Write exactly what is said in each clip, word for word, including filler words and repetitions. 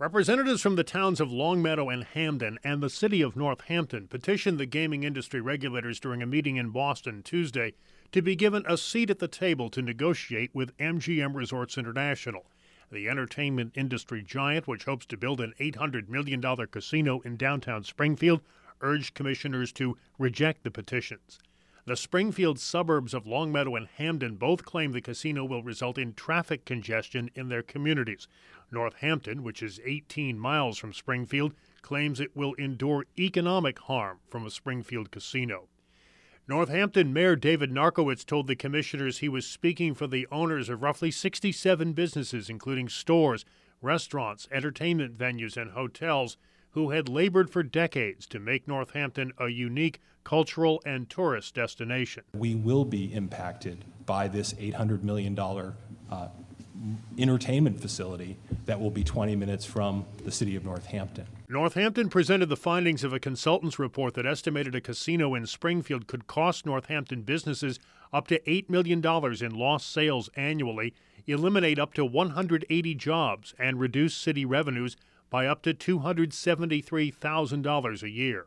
Representatives from the towns of Longmeadow and Hamden and the city of Northampton petitioned the gaming industry regulators during a meeting in Boston Tuesday to be given a seat at the table to negotiate with M G M Resorts International. The entertainment industry giant, which hopes to build an eight hundred million dollars casino in downtown Springfield, urged commissioners to reject the petitions. The Springfield suburbs of Longmeadow and Hamden both claim the casino will result in traffic congestion in their communities. Northampton, which is eighteen miles from Springfield, claims it will endure economic harm from a Springfield casino. Northampton Mayor David Narkowitz told the commissioners he was speaking for the owners of roughly sixty-seven businesses, including stores, restaurants, entertainment venues, and hotels, who had labored for decades to make Northampton a unique cultural and tourist destination. We will be impacted by this eight hundred million dollars uh, entertainment facility that will be twenty minutes from the city of Northampton. Northampton presented the findings of a consultant's report that estimated a casino in Springfield could cost Northampton businesses up to eight million dollars in lost sales annually, eliminate up to one hundred eighty jobs, and reduce city revenues by up to two hundred seventy-three thousand dollars a year.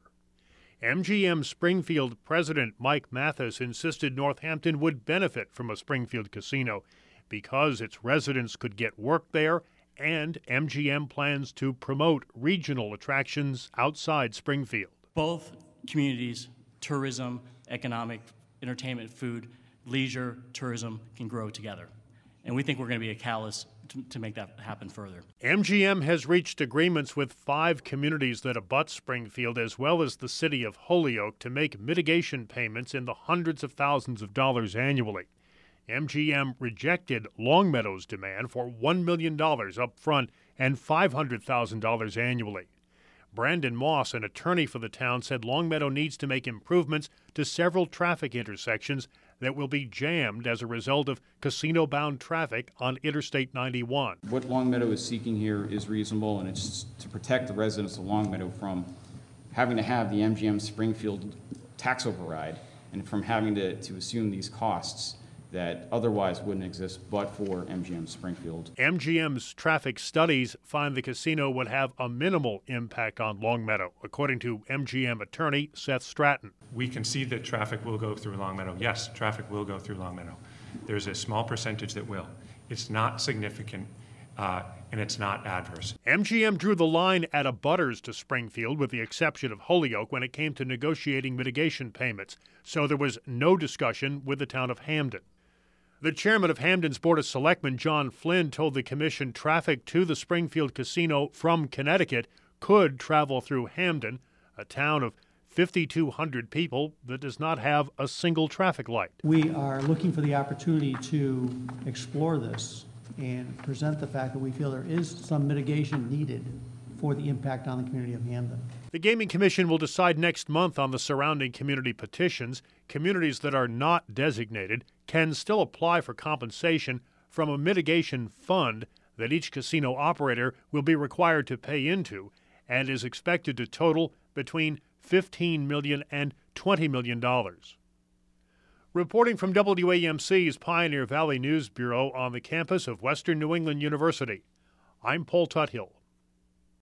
M G M Springfield President Mike Mathis insisted Northampton would benefit from a Springfield casino because its residents could get work there, and M G M plans to promote regional attractions outside Springfield. Both communities, tourism, economic, entertainment, food, leisure, tourism can grow together. And we think we're going to be a catalyst to, to make that happen further. M G M has reached agreements with five communities that abut Springfield, as well as the city of Holyoke, to make mitigation payments in the hundreds of thousands of dollars annually. M G M rejected Longmeadow's demand for one million dollars up front and five hundred thousand dollars annually. Brandon Moss, an attorney for the town, said Longmeadow needs to make improvements to several traffic intersections that will be jammed as a result of casino-bound traffic on Interstate ninety-one. What Longmeadow is seeking here is reasonable, and it's to protect the residents of Longmeadow from having to have the M G M Springfield tax override and from having to, to assume these costs that otherwise wouldn't exist but for M G M Springfield. M G M's traffic studies find the casino would have a minimal impact on Longmeadow, according to M G M attorney Seth Stratton. We can see that traffic will go through Longmeadow. Yes, traffic will go through Longmeadow. There's a small percentage that will. It's not significant, uh, and it's not adverse. M G M drew the line at abutters to Springfield, with the exception of Holyoke, when it came to negotiating mitigation payments, so there was no discussion with the town of Hamden. The chairman of Hamden's Board of Selectmen, John Flynn, told the commission traffic to the Springfield Casino from Connecticut could travel through Hamden, a town of fifty-two hundred people that does not have a single traffic light. We are looking for the opportunity to explore this and present the fact that we feel there is some mitigation needed for the impact on the community of Hamden. The Gaming Commission will decide next month on the surrounding community petitions. Communities that are not designated can still apply for compensation from a mitigation fund that each casino operator will be required to pay into, and is expected to total between fifteen million dollars and twenty million dollars. Reporting from W A M C's Pioneer Valley News Bureau on the campus of Western New England University, I'm Paul Tuthill.